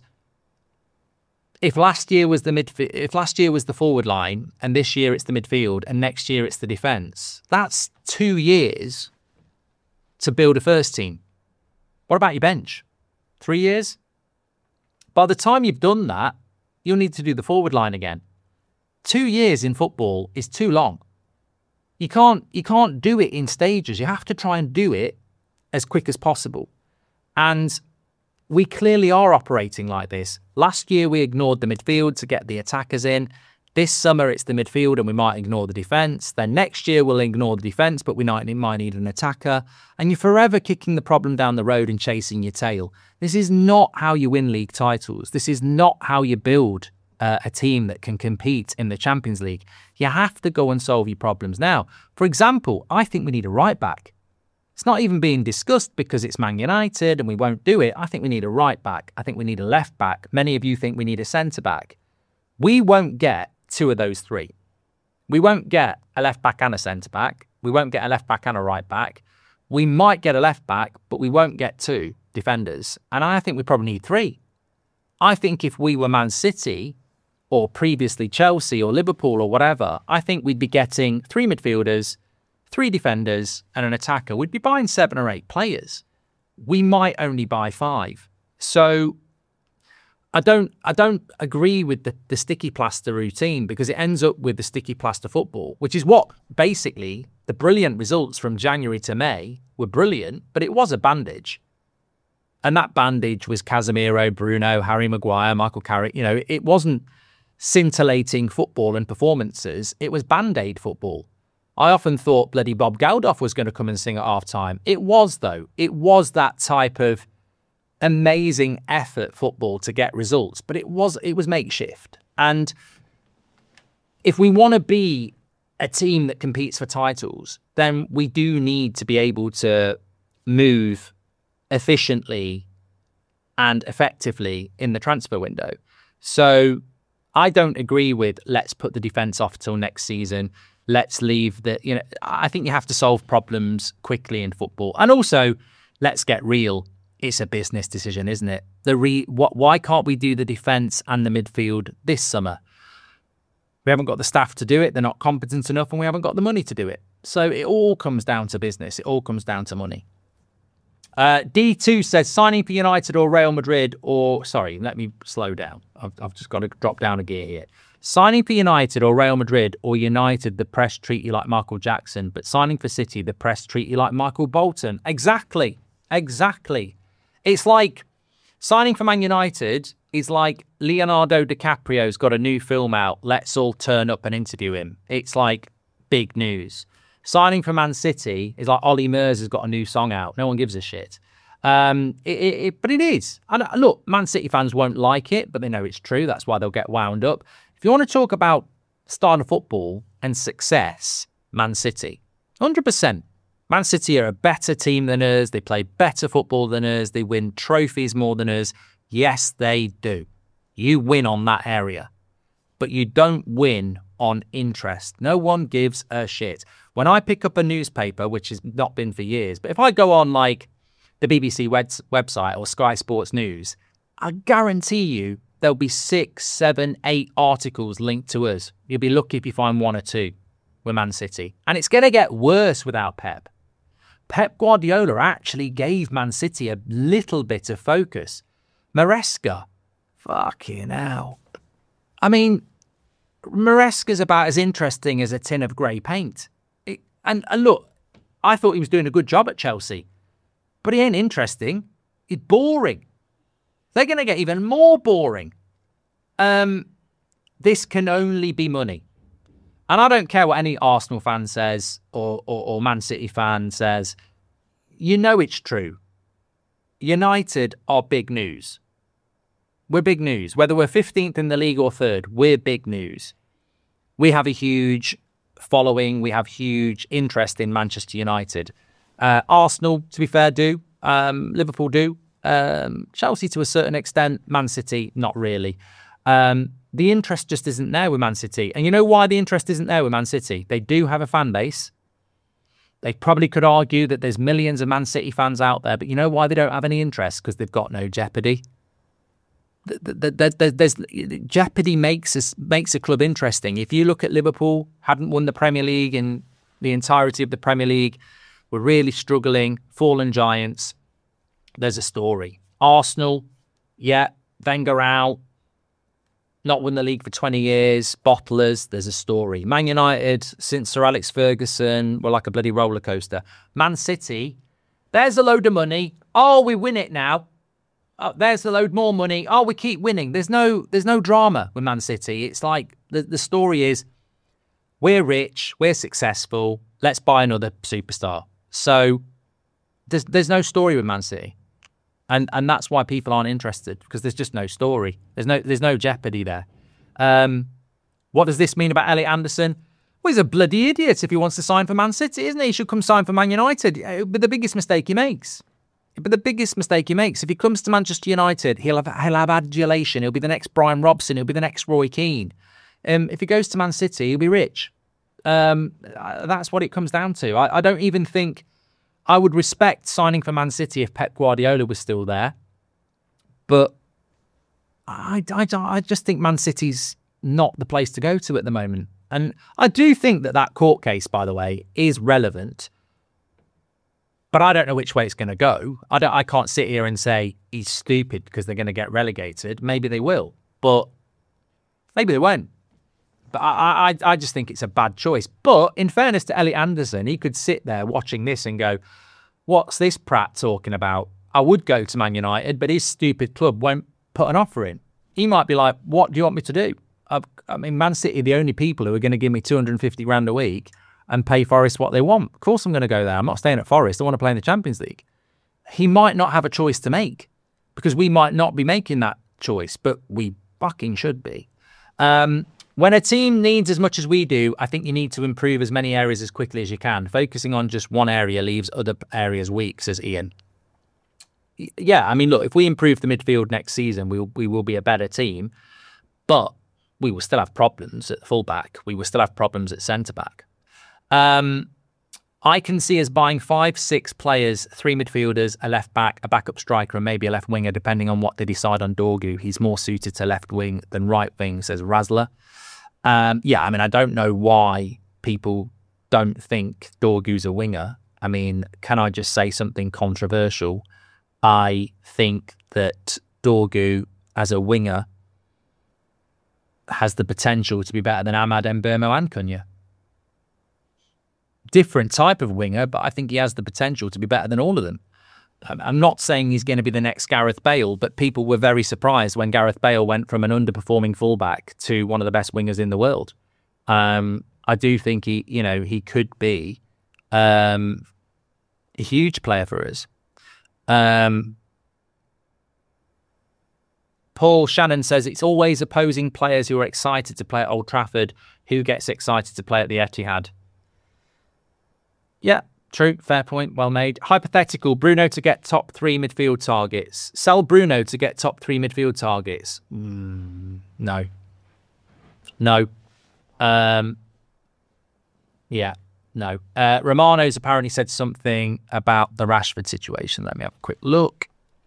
if last year was the forward line, and this year it's the midfield, and next year it's the defence, that's 2 years to build a first team. What about your bench? 3 years? By the time you've done that, you'll need to do the forward line again. 2 years in football is too long. You can't do it in stages. You have to try and do it as quick as possible. And we clearly are operating like this. Last year, we ignored the midfield to get the attackers in. This summer, it's the midfield and we might ignore the defence. Then next year, we'll ignore the defence, but we might need an attacker. And you're forever kicking the problem down the road and chasing your tail. This is not how you win league titles. This is not how you build a team that can compete in the Champions League. You have to go and solve your problems now. For example, I think we need a right back. It's not even being discussed because it's Man United and we won't do it. I think we need a right back. I think we need a left back. Many of you think we need a centre back. We won't get two of those three. We won't get a left back and a centre back. We won't get a left back and a right back. We might get a left back, but we won't get two defenders. And I think we probably need three. I think if we were Man City or previously Chelsea or Liverpool or whatever, I think we'd be getting three midfielders, three defenders and an attacker. We'd be buying 7 or 8 players. We might only buy 5. So I don't agree with the sticky plaster routine, because it ends up with the sticky plaster football, which is what basically the brilliant results from January to May were brilliant, but it was a bandage. And that bandage was Casemiro, Bruno, Harry Maguire, Michael Carrick. You know, it wasn't scintillating football and performances. It was Band-Aid football. I often thought bloody Bob Geldof was going to come and sing at half-time. It was, though. It was that type of amazing effort football to get results, but it was makeshift. And if we want to be a team that competes for titles, then we do need to be able to move efficiently and effectively in the transfer window. So I don't agree with let's put the defence off till next season. Let's leave I think you have to solve problems quickly in football. And also, let's get real. It's a business decision, isn't it? Why can't we do the defence and the midfield this summer? We haven't got the staff to do it. They're not competent enough, and we haven't got the money to do it. So it all comes down to business. It all comes down to money. D2 says signing for United or Real Madrid sorry, let me slow down. I've just got to drop down a gear here. Signing for United or Real Madrid or United, the press treat you like Michael Jackson, but signing for City, the press treat you like Michael Bolton. Exactly. It's like signing for Man United is like Leonardo DiCaprio's got a new film out. Let's all turn up and interview him. It's like big news. Signing for Man City is like Ollie Murs has got a new song out. No one gives a shit. But it is. And look, Man City fans won't like it, but they know it's true. That's why they'll get wound up. If you want to talk about style of football and success, Man City, 100%. Man City are a better team than us. They play better football than us. They win trophies more than us. Yes, they do. You win on that area. But you don't win on interest. No one gives a shit. When I pick up a newspaper, which has not been for years, but if I go on like the BBC website or Sky Sports News, I guarantee you there'll be 6, 7, 8 articles linked to us. You'll be lucky if you find 1 or 2 with Man City. And it's going to get worse without Pep. Pep Guardiola actually gave Man City a little bit of focus. Maresca, fucking hell. I mean, Maresca's about as interesting as a tin of grey paint. And look, I thought he was doing a good job at Chelsea, but he ain't interesting. He's boring. They're going to get even more boring. This can only be money. And I don't care what any Arsenal fan says or Man City fan says. You know it's true. United are big news. We're big news. Whether we're 15th in the league or 3rd, we're big news. We have a huge following. We have huge interest in Manchester United. Arsenal, to be fair, do. Liverpool do. Chelsea to a certain extent. Man City, not really. The interest just isn't there with Man City. And you know why the interest isn't there with Man City? They do have a fan base. They probably could argue that there's millions of Man City fans out there, but you know why they don't have any interest? Because they've got no jeopardy. Jeopardy makes a club interesting. If you look at Liverpool, hadn't won the Premier League in the entirety of the Premier League, were really struggling, fallen giants, there's a story. Arsenal, yeah, Wenger out, not won the league for 20 years, bottlers, there's a story. Man United, since Sir Alex Ferguson, were like a bloody roller coaster. Man City, there's a load of money. Oh, we win it now. Oh, there's a load more money. Oh, we keep winning. There's no drama with Man City. It's like the story is we're rich, we're successful, let's buy another superstar. So there's no story with Man City. And that's why people aren't interested, because there's just no story. There's no jeopardy there. What does this mean about Elliot Anderson? Well, he's a bloody idiot if he wants to sign for Man City, isn't he? He should come sign for Man United. It'll be the biggest mistake he makes. If he comes to Manchester United, he'll have adulation. He'll be the next Brian Robson. He'll be the next Roy Keane. If he goes to Man City, he'll be rich. That's what it comes down to. I don't even think I would respect signing for Man City if Pep Guardiola was still there. But I just think Man City's not the place to go to at the moment. And I do think that court case, by the way, is relevant. But I don't know which way it's going to go. I can't sit here and say he's stupid because they're going to get relegated. Maybe they will, but maybe they won't. But I just think it's a bad choice. But in fairness to Elliot Anderson, he could sit there watching this and go, what's this prat talking about? I would go to Man United, but his stupid club won't put an offer in. He might be like, what do you want me to do? I mean, Man City are the only people who are going to give me 250 grand a week. and pay Forest what they want. Of course I'm going to go there. I'm not staying at Forest. I want to play in the Champions League. He might not have a choice to make because we might not be making that choice, but we fucking should be. When a team needs as much as we do, I think you need to improve as many areas as quickly as you can. Focusing on just one area leaves other areas weak, says Ian. Yeah, I mean, look, if we improve the midfield next season, we will be a better team, but we will still have problems at fullback. We will still have problems at centre-back. I can see us buying 5-6 players, 3 midfielders, a left-back, a backup striker, and maybe a left winger, depending on what they decide on Dorgu. He's more suited to left wing than right wing, says Razzler. Yeah, I mean, I don't know why people don't think Dorgu's a winger. I mean, can I just say something controversial? I think that Dorgu, as a winger, has the potential to be better than Ahmad Mbeumo and Cunha. Different type of winger, but I think he has the potential to be better than all of them. I'm not saying he's going to be the next Gareth Bale, but people were very surprised when Gareth Bale went from an underperforming fullback to one of the best wingers in the world. I do think he could be a huge player for us. Paul Shannon says it's always opposing players who are excited to play at Old Trafford who gets excited to play at the Etihad. Yeah, true. Fair point. Well made. Hypothetical. Bruno to get top 3 midfield targets. Sell Bruno to get top 3 midfield targets. No. Yeah, no. Romano's apparently said something about the Rashford situation. Let me have a quick look.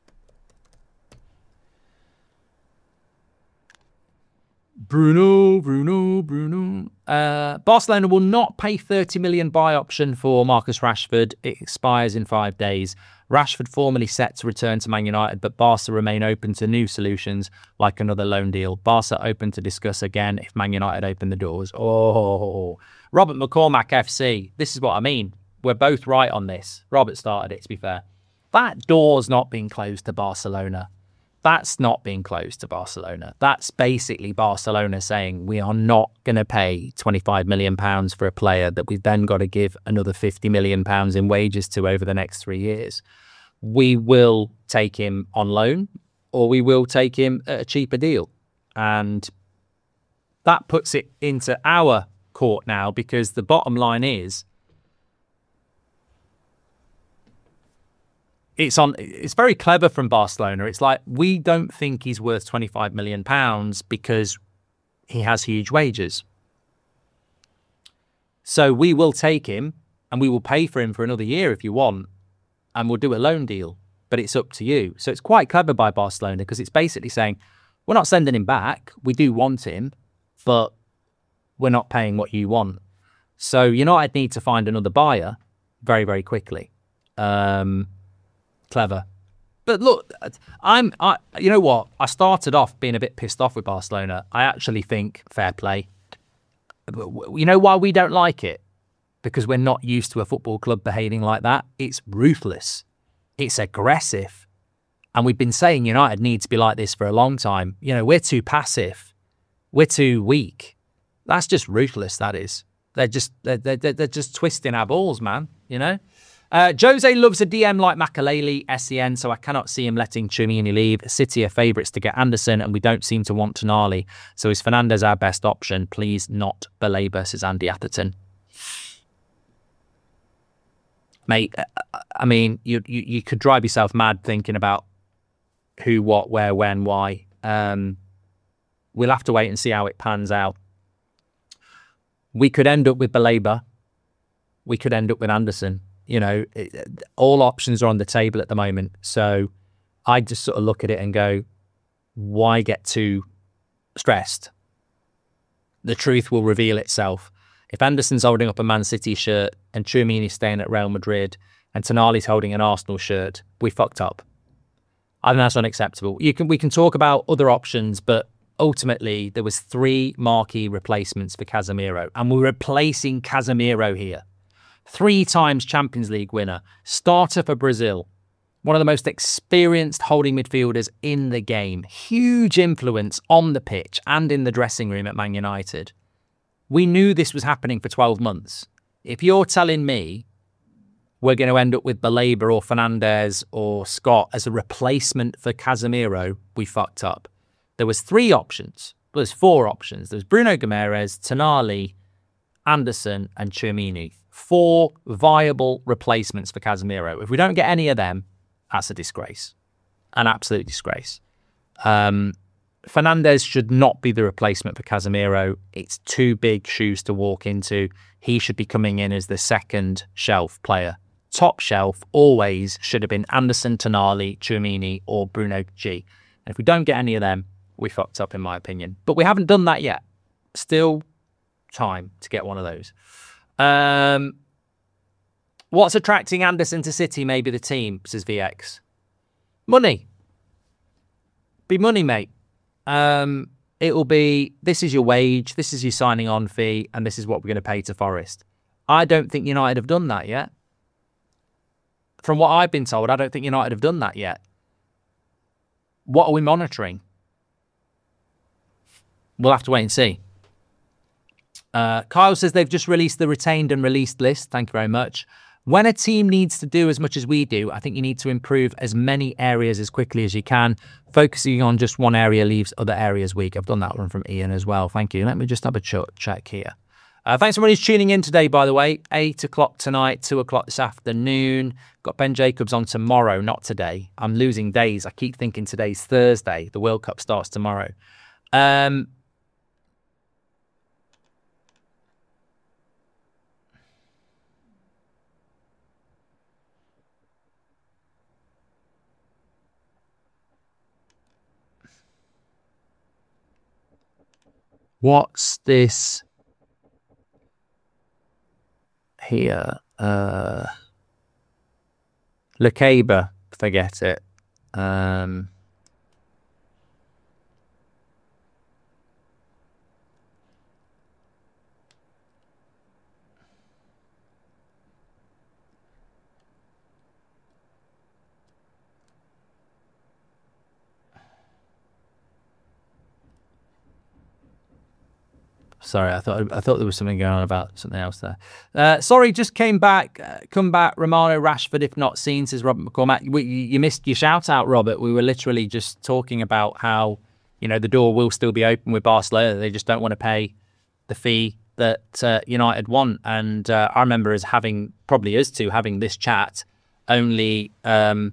Bruno. Barcelona will not pay 30 million buy option for Marcus Rashford. It expires in 5 days. Rashford formally set to return to Man United, but Barca remain open to new solutions like another loan deal. Barca open to discuss again if Man United open the doors. Oh, Robert McCormack FC. This is what I mean. We're both right on this. Robert started it, to be fair. That door's not been closed to Barcelona. That's not being closed to Barcelona. That's basically Barcelona saying we are not going to pay £25 million for a player that we've then got to give another £50 million in wages to over the next 3 years. We will take him on loan or we will take him at a cheaper deal. And that puts it into our court now, because the bottom line is it's very clever from Barcelona. It's like, we don't think he's worth £25 million because he has huge wages. So we will take him and we will pay for him for another year if you want, and we'll do a loan deal, but it's up to you. So it's quite clever by Barcelona, because it's basically saying, we're not sending him back. We do want him, but we're not paying what you want. So United need to find another buyer very, very quickly. Clever. But look, you know what? I started off being a bit pissed off with Barcelona. I actually think fair play. You know why we don't like it? Because we're not used to a football club behaving like that. It's ruthless. It's aggressive. And we've been saying United needs to be like this for a long time. We're too passive. We're too weak. That's just ruthless, that is. They're just twisting our balls, man, Jose loves a DM like Makaleli, SEN, so I cannot see him letting Tchouaméni leave. City are favourites to get Anderson, and we don't seem to want Tonali. So is Fernandes our best option? Please not belabour, says Andy Atherton. Mate, I mean, you could drive yourself mad thinking about who, what, where, when, why. We'll have to wait and see how it pans out. We could end up with Baleba. We could end up with Anderson. All options are on the table at the moment. So I just sort of look at it and go, why get too stressed? The truth will reveal itself. If Anderson's holding up a Man City shirt and Tchouaméni's staying at Real Madrid and Tonali's holding an Arsenal shirt, we fucked up. I think that's unacceptable. We can talk about other options, but ultimately there was 3 marquee replacements for Casemiro, and we're replacing Casemiro here. 3 times Champions League winner, starter for Brazil, one of the most experienced holding midfielders in the game, huge influence on the pitch and in the dressing room at Man United. We knew this was happening for 12 months. If you're telling me we're going to end up with Baleba or Fernandez or Scott as a replacement for Casemiro, we fucked up. There was 3 options. Well, there's 4 options. There's Bruno Guimaraes, Tonali, Anderson and Tchouaméni. 4 viable replacements for Casemiro. If we don't get any of them, that's a disgrace. An absolute disgrace. Fernandez should not be the replacement for Casemiro. It's too big shoes to walk into. He should be coming in as the second shelf player. Top shelf always should have been Anderson, Tonali, Tchouaméni or Bruno G. And if we don't get any of them, we fucked up in my opinion. But we haven't done that yet. Still time to get one of those. What's attracting Anderson to City? Maybe the team, says VX. Money. Be money, mate. It will be, this is your wage, this is your signing on fee, and this is what we're going to pay to Forest. I don't think United have done that yet. From what I've been told, I don't think United have done that yet. What are we monitoring? We'll have to wait and see. Kyle says they've just released the retained and released list. Thank you very much. When a team needs to do as much as we do, I think you need to improve as many areas as quickly as you can. Focusing on just one area leaves other areas weak. I've done that one from Ian as well. Thank you. Let me just have a check here. Thanks everybody who's tuning in today, by the way. 8 o'clock tonight, 2 o'clock this afternoon. Got Ben Jacobs on tomorrow, not today. I'm losing days. I keep thinking today's Thursday. The World Cup starts tomorrow. What's this here? Lacaba, forget it. Sorry, I thought there was something going on about something else there. Sorry, just came back. Come back, Romano, Rashford, if not seen, says Robert McCormack. You missed your shout out, Robert. We were literally just talking about how, the door will still be open with Barcelona. They just don't want to pay the fee that United want. And I remember us having this chat only 3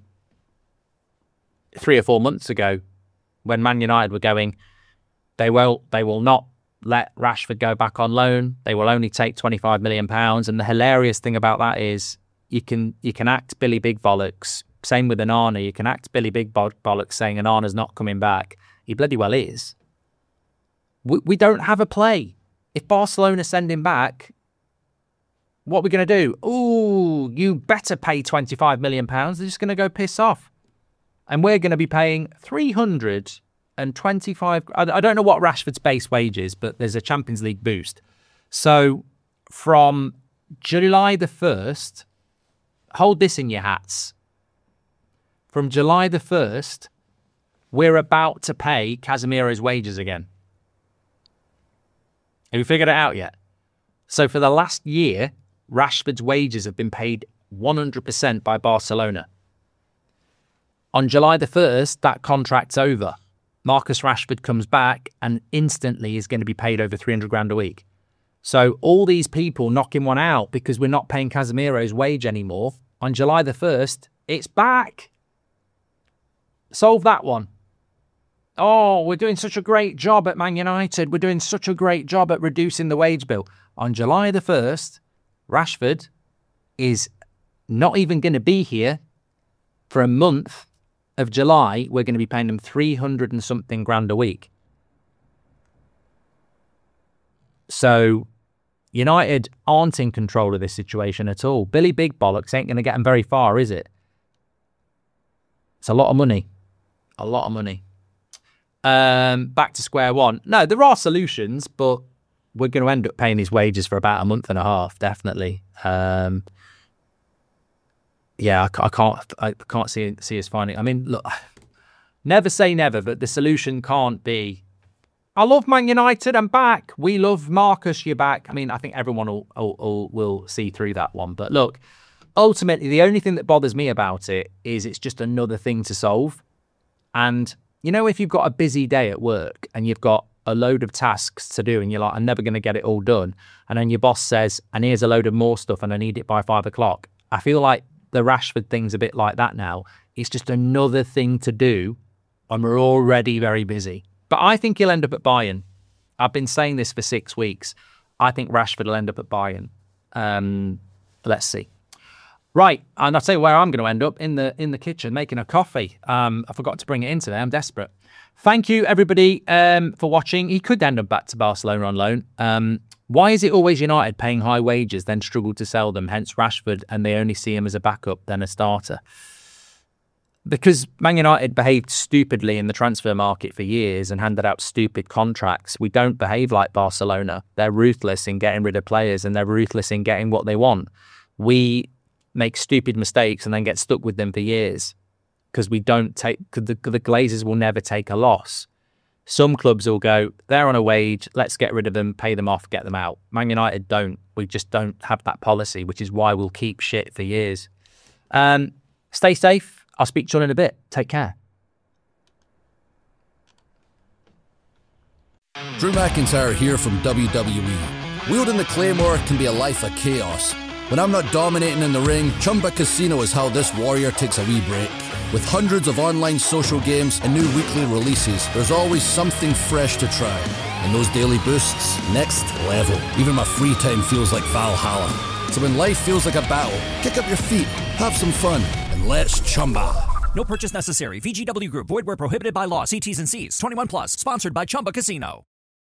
or 4 months ago when Man United were going, they will not let Rashford go back on loan. They will only take £25 million. And the hilarious thing about that is you can act Billy Big Bollocks. Same with Onana. You can act Billy Big Bollocks saying Onana's not coming back. He bloody well is. We don't have a play. If Barcelona send him back, what are we going to do? Ooh, you better pay £25 million. They're just going to go piss off. And we're going to be paying 325. I don't know what Rashford's base wage is, but there's a Champions League boost. So from July the 1st, hold this in your hats. From July the 1st, we're about to pay Casemiro's wages again. Have you figured it out yet? So for the last year, Rashford's wages have been paid 100% by Barcelona. On July the 1st, that contract's over. Marcus Rashford comes back and instantly is going to be paid over 300 grand a week. So all these people knocking one out because we're not paying Casemiro's wage anymore, on July the 1st, it's back. Solve that one. Oh, we're doing such a great job at Man United. We're doing such a great job at reducing the wage bill. On July the 1st, Rashford is not even going to be here for a month of July. We're going to be paying them 300 and something grand a week. So United aren't in control of this situation at all. Billy Big Bollocks ain't going to get them very far, is it? It's a lot of money. A lot of money. Back to square one. No, there are solutions, but we're going to end up paying these wages for about a month and a half, definitely. Yeah, I can't see us finding. I mean, look, never say never, but the solution can't be I love Man United. I'm back. We love Marcus. You're back. I mean, I think everyone will see through that one. But look, ultimately, the only thing that bothers me about it is it's just another thing to solve. And, you know, if you've got a busy day at work and you've got a load of tasks to do and you're like, I'm never going to get it all done. And then your boss says, and here's a load of more stuff and I need it by 5 o'clock. I feel like the Rashford thing's a bit like that now. It's just another thing to do and we're already very busy. But I think he'll end up at Bayern. I've been saying this for 6 weeks. I think Rashford will end up at Bayern. Let's see. Right, and I'll tell you where I'm going to end up, in the kitchen, making a coffee. I forgot to bring it in today. I'm desperate. Thank you, everybody, for watching. He could end up back to Barcelona on loan. Why is it always United paying high wages, then struggle to sell them, hence Rashford, and they only see him as a backup, then a starter? Because Man United behaved stupidly in the transfer market for years and handed out stupid contracts. We don't behave like Barcelona. They're ruthless in getting rid of players and they're ruthless in getting what they want. We make stupid mistakes and then get stuck with them for years because we don't take, the Glazers will never take a loss. Some clubs will go, they're on a wage, let's get rid of them, pay them off, get them out. Man United don't. We just don't have that policy, which is why we'll keep shit for years. Stay safe. I'll speak to you in a bit. Take care. Drew McIntyre here from WWE. Wielding the Claymore can be a life of chaos. When I'm not dominating in the ring, Chumba Casino is how this warrior takes a wee break. With hundreds of online social games and new weekly releases, there's always something fresh to try. And those daily boosts, next level. Even my free time feels like Valhalla. So when life feels like a battle, kick up your feet, have some fun, and let's Chumba. No purchase necessary. VGW Group. Void where prohibited by law. See T's and C's. 21 plus. Sponsored by Chumba Casino.